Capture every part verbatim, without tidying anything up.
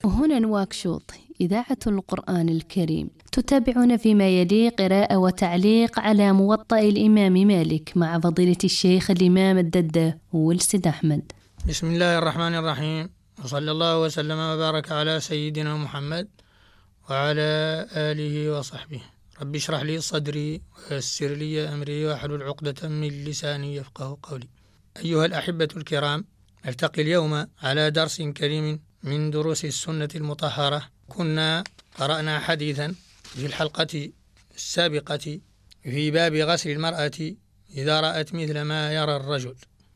هنا نواكشوط إذاعة القرآن الكريم. تتابعون فيما يلي قراءة وتعليق على موطأ الإمام مالك مع فضيلة الشيخ الإمام الددة والسيد أحمد. بسم الله الرحمن الرحيم، وصلى الله وسلم وبارك على سيدنا محمد وعلى آله وصحبه. رب اشرح لي صدري ويسر لي أمري واحلل عقدة من لساني يفقه قولي. أيها الأحبة الكرام، نلتقي اليوم على درس كريم من دروس السنة المطهرة. كنا قرأنا حديثا في الحلقة السابقة في باب غسل المرأة إذا رأت مثل ما يرى الرجل.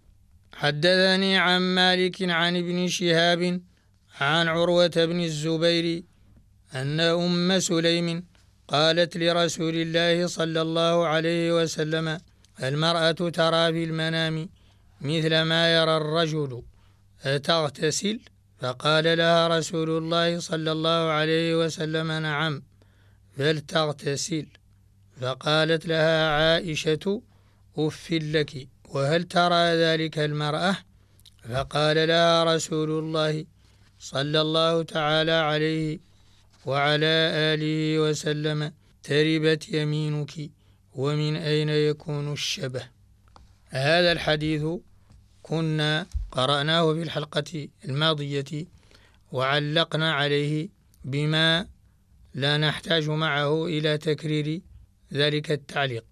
حدثني عن مالك عن ابن شهاب عن عروة بن الزبير أن أم سليم قالت لرسول الله صلى الله عليه وسلم: المرأة ترى في المنام مثل ما يرى الرجل، أتغتسل؟ فقال لها رسول الله صلى الله عليه وسلم: نعم، فلتغتسل. فقالت لها عائشة: أف لك، وهل ترى ذلك المرأة؟ فقال لها رسول الله صلى الله تعالى عليه وعلى آله وسلم: تربت يمينك، ومن أين يكون الشبه؟ هذا الحديث كنا قرأناه في الحلقة الماضية وعلقنا عليه بما لا نحتاج معه إلى تكرير ذلك التعليق.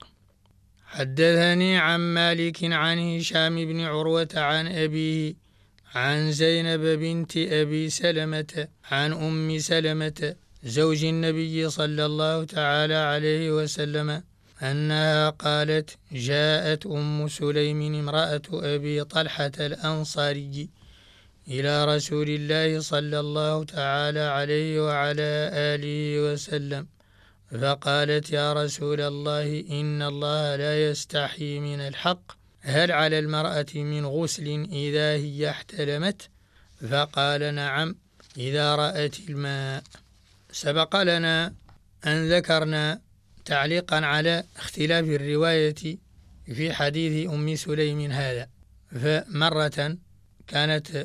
حدثني عن مالك عن هشام بن عروة عن أبيه عن زينب بنت أبي سلمة عن أم سلمة زوج النبي صلى الله تعالى عليه وسلم أنها قالت: جاءت أم سليم امرأة أبي طلحة الأنصاري إلى رسول الله صلى الله تعالى عليه وعلى آله وسلم فقالت: يا رسول الله، إن الله لا يستحي من الحق، هل على المرأة من غسل إذا هي احتلمت؟ فقال: نعم، إذا رأت الماء. سبق لنا أن ذكرنا تعليقا على اختلاف الرواية في حديث أم سليم هذا، فمرة كانت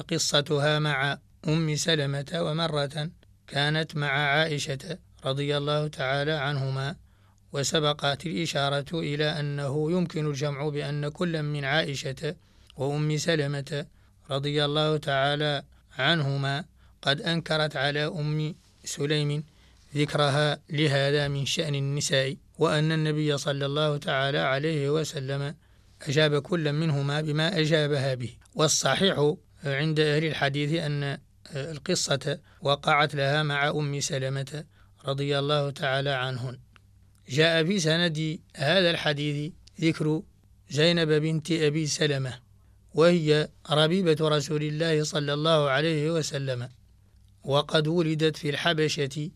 قصتها مع أم سلمة ومرة كانت مع عائشة رضي الله تعالى عنهما، وسبقت الإشارة إلى أنه يمكن الجمع بأن كل من عائشة وأم سلمة رضي الله تعالى عنهما قد أنكرت على أم سليم ذكرها لهذا من شأن النساء، وأن النبي صلى الله تعالى عليه وسلم أجاب كل منهما بما أجابها به. والصحيح عند أهل الحديث أن القصة وقعت لها مع أم سلمة رضي الله تعالى عنهن. جاء في سند هذا الحديث ذكر زينب بنت أبي سلمة، وهي ربيبة رسول الله صلى الله عليه وسلم، وقد ولدت في الحبشة،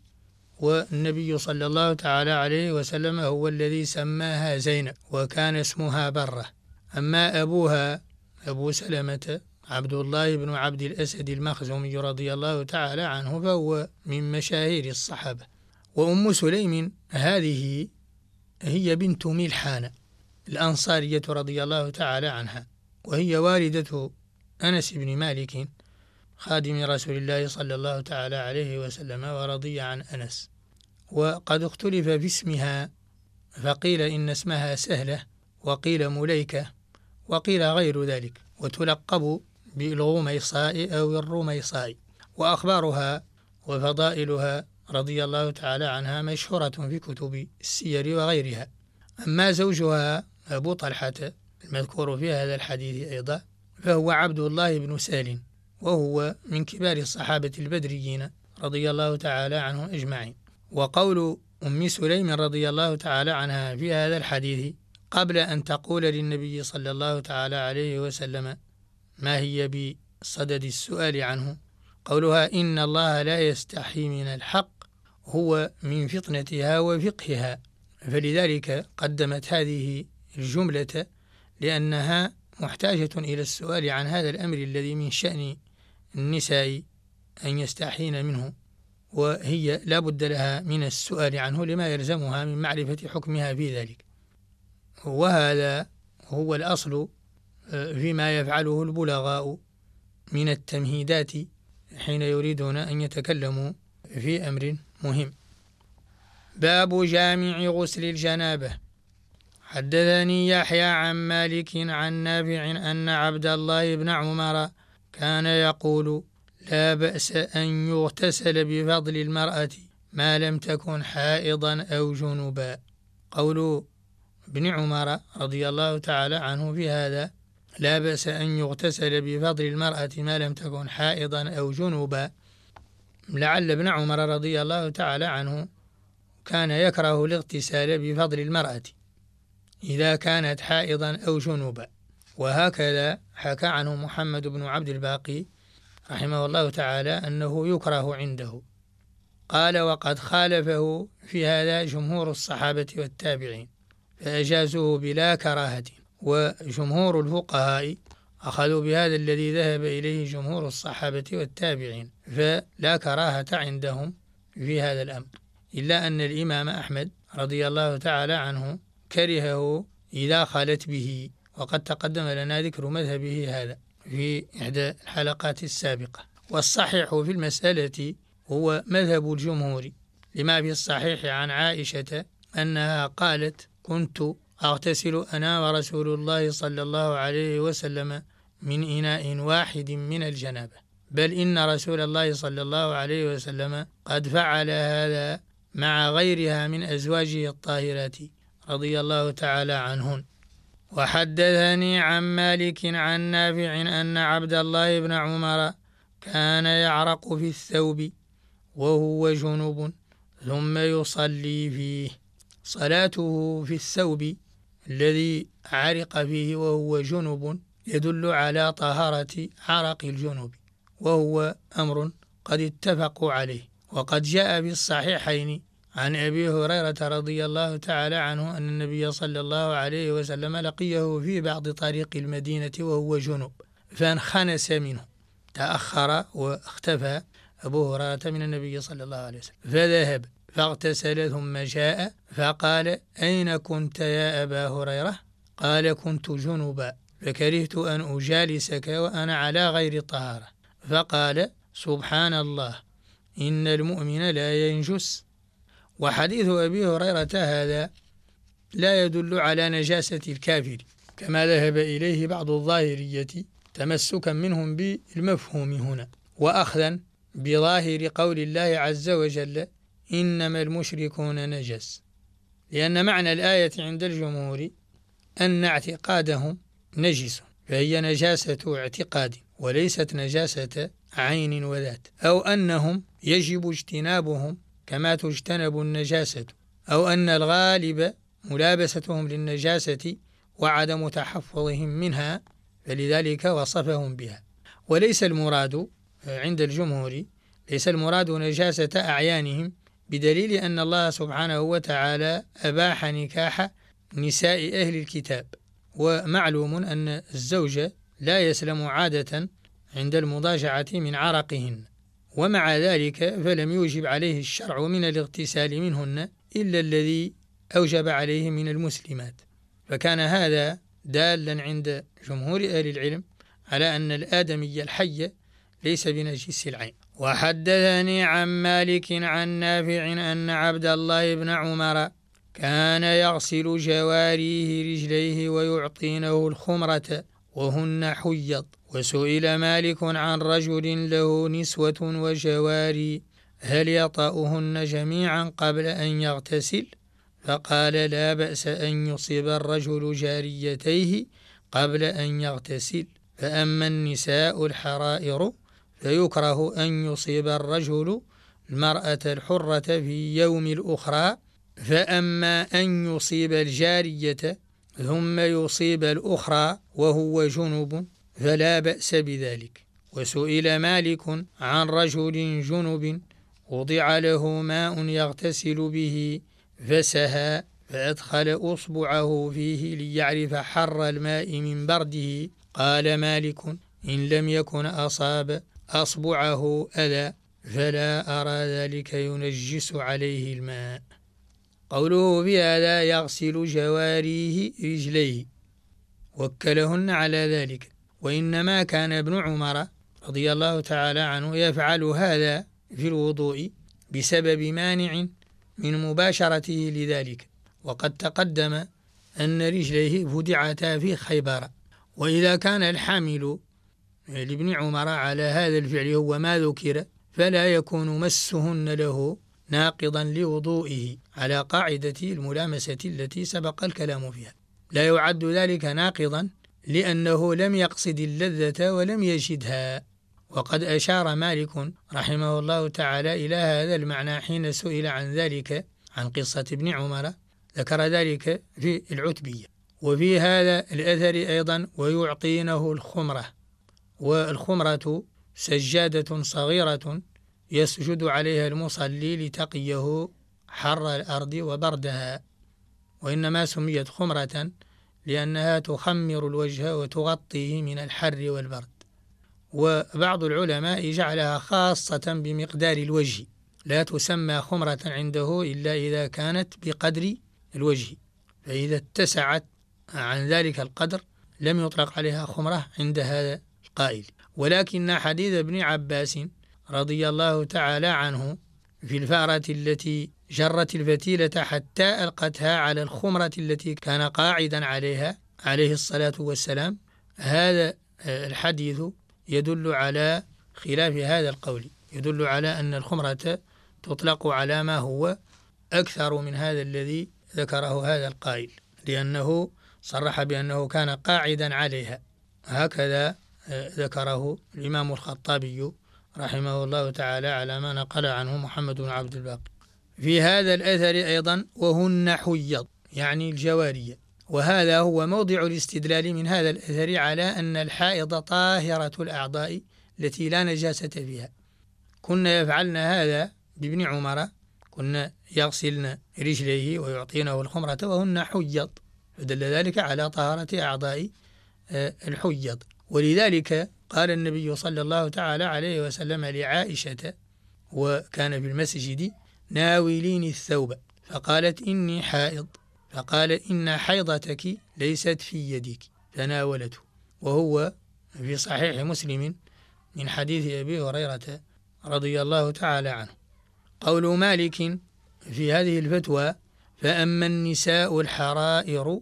والنبي صلى الله تعالى عليه وسلم هو الذي سماها زينب، وكان اسمها برة. أما أبوها أبو سلمة عبد الله بن عبد الأسد المخزومي رضي الله تعالى عنه، فهو من مشاهير الصحابة. وأم سليم هذه هي بنت ملحان الأنصارية رضي الله تعالى عنها، وهي والدة أنس بن مالك خادم رسول الله صلى الله تعالى عليه وسلم ورضي عن أنس. وقد اختلف في اسمها، فقيل إن اسمها سهلة، وقيل مليكة، وقيل غير ذلك، وتلقب بالغميصاء أو الرميصاء. وأخبارها وفضائلها رضي الله تعالى عنها مشهورة في كتب السير وغيرها. أما زوجها أبو طلحة المذكور في هذا الحديث أيضا، فهو عبد الله بن سالم، وهو من كبار الصحابة البدريين رضي الله تعالى عنهم أجمعين. وقول أم سليم رضي الله تعالى عنها في هذا الحديث قبل أن تقول للنبي صلى الله تعالى عليه وسلم ما هي بصدد السؤال عنه، قولها: إن الله لا يستحي من الحق، هو من فطنتها وفقهها، فلذلك قدمت هذه الجملة لأنها محتاجة إلى السؤال عن هذا الأمر الذي من شأن النساء أن يستحين منه، وهي لا بد لها من السؤال عنه لما يلزمها من معرفة حكمها في ذلك. وهذا هو الأصل فيما يفعله البلغاء من التمهيدات حين يريدون أن يتكلموا في أمر مهم. باب جامع غسل الجنابة. حدثني يحيى عن مالك عن نافع أن عبد الله بن عمر كان يقول لا بأس أن يغتسل بفضل المرأة ما لم تكن حائضا أو جنبا. قول ابن عمر رضي الله تعالى عنه في هذا لا بأس أن يغتسل بفضل المرأة ما لم تكن حائضا أو جنبا، لعل ابن عمر رضي الله تعالى عنه كان يكره الاغتسال بفضل المرأة إذا كانت حائضا أو جنوبا، وهكذا حكى عنه محمد بن عبد الباقي رحمه الله تعالى أنه يكره عنده. قال وقد خالفه في هذا جمهور الصحابة والتابعين فأجازوه بلا كراهة، وجمهور الفقهاء أخذوا بهذا الذي ذهب إليه جمهور الصحابة والتابعين فلا كراهة عندهم في هذا الأمر، إلا أن الإمام أحمد رضي الله تعالى عنه كرهه إذا خالت به، وقد تقدم لنا ذكر مذهبه هذا في إحدى الحلقات السابقة. والصحيح في المسألة هو مذهب الجمهور، لما في الصحيح عن عائشة أنها قالت كنت أغتسل أنا ورسول الله صلى الله عليه وسلم من إناء واحد من الجنابة، بل إن رسول الله صلى الله عليه وسلم قد فعل هذا مع غيرها من أزواجه الطاهرات رضي الله تعالى عنهن. وحدثني عن مالك عن نافع أن عبد الله بن عمر كان يعرق في الثوب وهو جنب ثم يصلي فيه. صلاته في الثوب الذي عرق فيه وهو جنب يدل على طهارة عرق الجنوب، وهو أمر قد اتفقوا عليه. وقد جاء في الصحيحين عن أبي هريرة رضي الله تعالى عنه أن النبي صلى الله عليه وسلم لقيه في بعض طريق المدينة وهو جنوب فانخنس منه، تأخر واختفى أبو هريرة من النبي صلى الله عليه وسلم، فذهب فاغتسل ثم جاء فقال أين كنت يا أبا هريرة؟ قال كنت جنبا فكرهت أن أجالسك وأنا على غير طهارة. فقال سبحان الله إن المؤمن لا ينجس. وحديث أبي هريرة هذا لا يدل على نجاسة الكافر كما ذهب إليه بعض الظاهرية تمسكا منهم بالمفهوم هنا، وأخذا بظاهر قول الله عز وجل إنما المشركون نجس، لأن معنى الآية عند الجمهور أن اعتقادهم نجس، فهي نجاسة اعتقاد وليست نجاسة عين وذات، أو أنهم يجب اجتنابهم كما تجتنب النجاسة، أو أن الغالب ملابستهم للنجاسة وعدم تحفظهم منها فلذلك وصفهم بها. وليس المراد عند الجمهور ليس المراد نجاسة أعيانهم، بدليل أن الله سبحانه وتعالى أباح نكاح نساء أهل الكتاب، ومعلوم أن الزوج لا يسلم عادة عند المضاجعة من عرقهن، ومع ذلك فلم يوجب عليه الشرع من الاغتسال منهن إلا الذي أوجب عليه من المسلمات، فكان هذا دالا عند جمهور أهل العلم على أن الآدمي الحي ليس بنجس العين. وحدثني عن مالك عن نافع أن عبد الله بن عمر كان يغسل جواريه رجليه ويعطينه الخمرة وهن حيض. وسئل مالك عن رجل له نسوة وجواري هل يطأهن جميعا قبل أن يغتسل؟ فقال لا بأس أن يصيب الرجل جاريتيه قبل أن يغتسل، فأما النساء الحرائر فيكره أن يصيب الرجل المرأة الحرة في يوم الأخرى، فأما أن يصيب الجارية ثم يصيب الأخرى وهو جنب فلا بأس بذلك. وسئل مالك عن رجل جنب وضع له ماء يغتسل به فسهى فأدخل أصبعه فيه ليعرف حر الماء من برده، قال مالك إن لم يكن أصاب أصبعه أذى فلا أرى ذلك ينجس عليه الماء. قوله بهذا يغسل جواريه رجليه وكلهن على ذلك، وإنما كان ابن عمر رضي الله تعالى عنه يفعل هذا في الوضوء بسبب مانع من مباشرته لذلك، وقد تقدم أن رجليه فدعتا في خيبر. وإذا كان الحامل لابن عمر على هذا الفعل هو ما ذكر، فلا يكون مسهن له ناقضا لوضوئه على قاعدة الملامسة التي سبق الكلام فيها. لا يعد ذلك ناقضا لأنه لم يقصد اللذة ولم يجدها. وقد أشار مالك رحمه الله تعالى إلى هذا المعنى حين سئل عن ذلك عن قصة ابن عمر، ذكر ذلك في العتبية. وفي هذا الأثر أيضا ويعطينه الخمرة، والخمرة سجادة صغيرة يسجد عليها المصلي لتقيه حر الأرض وبردها، وإنما سميت خمرة لأنها تخمر الوجه وتغطيه من الحر والبرد. وبعض العلماء جعلها خاصة بمقدار الوجه، لا تسمى خمرة عنده إلا إذا كانت بقدر الوجه، فإذا اتسعت عن ذلك القدر لم يطلق عليها خمرة عند هذا القائل. ولكن حديث ابن عباس رضي الله تعالى عنه في الفأرة التي جرت الفتيلة حتى ألقتها على الخمرة التي كان قاعدا عليها عليه الصلاة والسلام، هذا الحديث يدل على خلاف هذا القول، يدل على أن الخمرة تطلق على ما هو أكثر من هذا الذي ذكره هذا القائل، لأنه صرح بأنه كان قاعدا عليها، هكذا ذكره الإمام الخطابي رحمه الله تعالى على ما نقل عنه محمد بن عبد الباقي. في هذا الأثر أيضا وهن حيض يعني الجوارية، وهذا هو موضع الاستدلال من هذا الأثر على أن الحائض طاهرة الأعضاء التي لا نجاسة فيها. كنا يفعلن هذا بابن عمر، كنا يغسلن رجليه ويعطينه الخمرة وهن حيض، فدل ذلك على طهارة أعضاء الحيض. ولذلك قال النبي صلى الله تعالى عليه وسلم لعائشة وكان في المسجد: ناوليني الثوب، فقالت: إني حائض، فقال: إن حيضتك ليست في يدك، فناولته. وهو في صحيح مسلم من حديث أبي هريرة رضي الله تعالى عنه. قول مالك في هذه الفتوى: فأما النساء الحرائر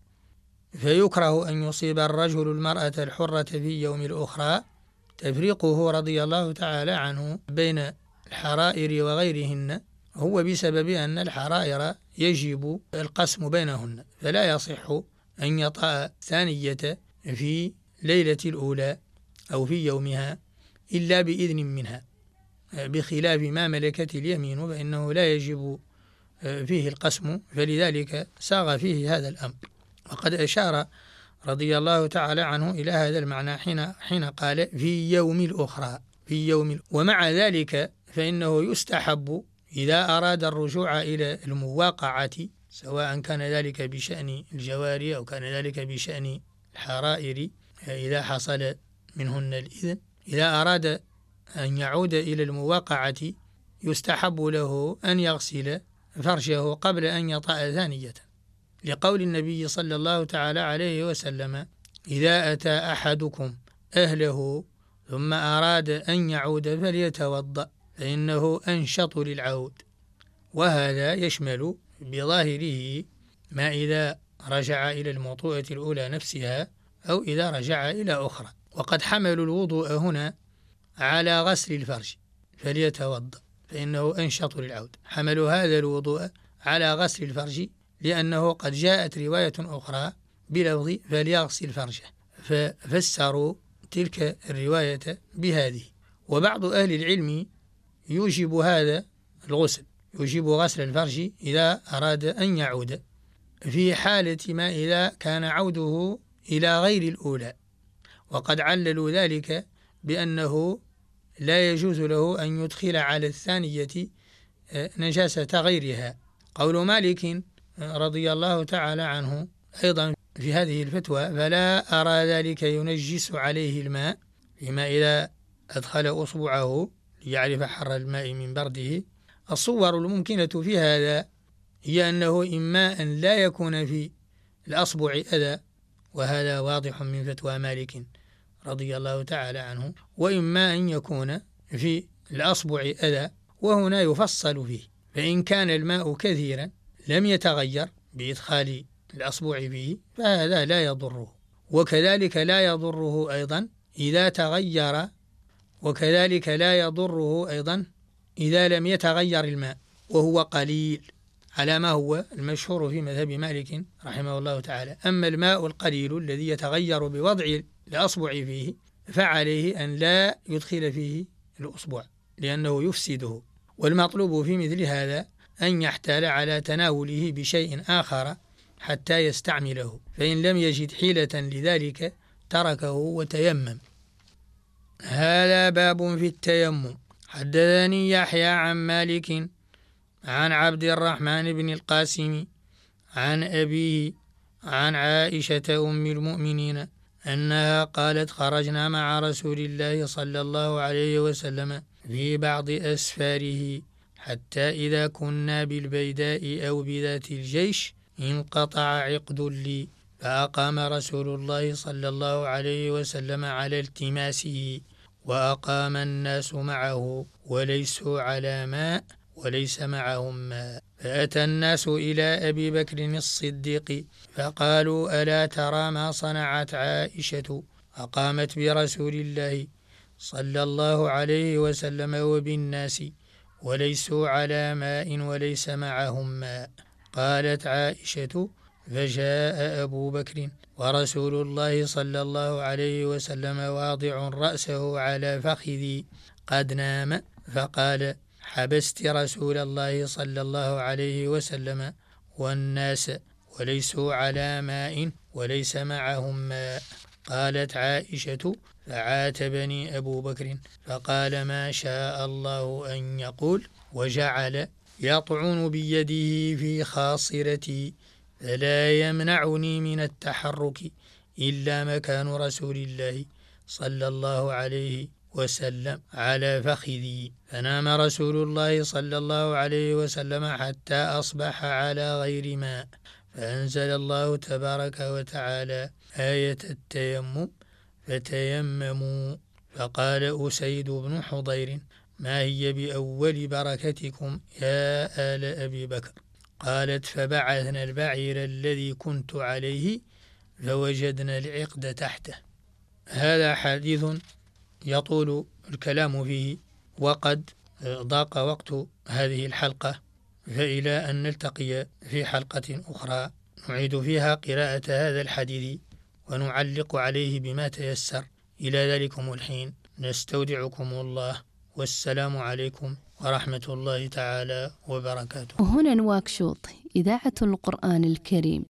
فيكره أن يصيب الرجل المرأة الحرة في يوم الأخرى، تفريقه رضي الله تعالى عنه بين الحرائر وغيرهن هو بسبب أن الحرائر يجب القسم بينهن، فلا يصح أن يطأ ثانية في ليلة الأولى أو في يومها إلا بإذن منها، بخلاف ما ملكت اليمين فإنه لا يجب فيه القسم، فلذلك ساغ فيه هذا الأمر. وقد أشار رضي الله تعالى عنه إلى هذا المعنى حين حين قال في يوم الأخرى، في يوم. ومع ذلك فإنه يستحب إذا أراد الرجوع إلى المواقعة، سواء كان ذلك بشأن الجواري أو كان ذلك بشأن الحرائر إذا حصل منهن الإذن، إذا أراد أن يعود إلى المواقعة يستحب له أن يغسل فرجه قبل أن يطأ ثانية، لقول النبي صلى الله تعالى عليه وسلم: إذا أتى أحدكم أهله ثم أراد أن يعود فليتوضأ فإنه أنشط للعود. وهذا يشمل بظاهره ما إذا رجع إلى الموطوءة الأولى نفسها أو إذا رجع إلى أخرى. وقد حملوا الوضوء هنا على غسل الفرج فليتوضأ فإنه أنشط للعود، حملوا هذا الوضوء على غسل الفرج لأنه قد جاءت رواية أخرى بلفظ فليغسل فرجه، ففسروا تلك الرواية بهذه. وبعض أهل العلم يوجب هذا الغسل، يوجب غسل الفرج إذا أراد أن يعود، في حالة ما إذا كان عوده إلى غير الأولى، وقد عللوا ذلك بأنه لا يجوز له أن يدخل على الثانية نجاسة غيرها. قول مالك رضي الله تعالى عنه أيضا في هذه الفتوى: فلا أرى ذلك ينجس عليه الماء، فيما إذا أدخل أصبعه ليعرف حر الماء من برده. الصور الممكنة في هذا هي أنه إما أن لا يكون في الأصبع أذى، وهذا واضح من فتوى مالك رضي الله تعالى عنه، وإما أن يكون في الأصبع أذى، وهنا يفصل فيه، فإن كان الماء كثيرا لم يتغير بإدخال الأصبع فيه فهذا لا يضره، وكذلك لا يضره أيضا إذا تغير، وكذلك لا يضره أيضا إذا لم يتغير الماء وهو قليل، على ما هو المشهور في مذهب مالك رحمه الله تعالى. أما الماء القليل الذي يتغير بوضع الأصبع فيه فعليه أن لا يدخل فيه الأصبع لأنه يفسده، والمطلوب في مثل هذا أن يحتال على تناوله بشيء آخر حتى يستعمله، فإن لم يجد حيلة لذلك تركه وتيمم. هذا باب في التيمم. حدثني يحيى عن مالك عن عبد الرحمن بن القاسم عن أبيه عن عائشة أم المؤمنين أنها قالت: خرجنا مع رسول الله صلى الله عليه وسلم في بعض أسفاره حتى إذا كنا بالبيداء أو بذات الجيش انقطع عقد لي، فأقام رسول الله صلى الله عليه وسلم على التماسه، وأقام الناس معه وليسوا على ماء وليس معهم ماء، فأتى الناس إلى أبي بكر الصديق فقالوا: ألا ترى ما صنعت عائشة؟ أقامت برسول الله صلى الله عليه وسلم وبالناس وليسوا على ماء وليس معهم ماء. قالت عائشة: فجاء أبو بكر ورسول الله صلى الله عليه وسلم واضع رأسه على فخذي قد نام، فقال: حبست رسول الله صلى الله عليه وسلم والناس وليسوا على ماء وليس معهم ماء. قالت عائشة: فعاتبني أبو بكر فقال: ما شاء الله أن يقول، وجعل يطعن بيده في خاصرتي، فلا يمنعني من التحرك إلا مكان رسول الله صلى الله عليه وسلم على فخذي، فنام رسول الله صلى الله عليه وسلم حتى أصبح على غير ماء، فأنزل الله تبارك وتعالى آية التيمم: فتيمموا. فقال أسيد بن حضير: ما هي بأول بركتكم يا آل أبي بكر؟ قالت: فبعثنا البعير الذي كنت عليه فوجدنا العقد تحته. هذا حديث يطول الكلام فيه، وقد ضاق وقت هذه الحلقة، فإلى أن نلتقي في حلقة أخرى نعيد فيها قراءة هذا الحديث ونعلق عليه بما تيسر. إلى ذلكم الحين نستودعكم الله، والسلام عليكم ورحمة الله تعالى وبركاته. وهنا نواكشوط إذاعة القرآن الكريم.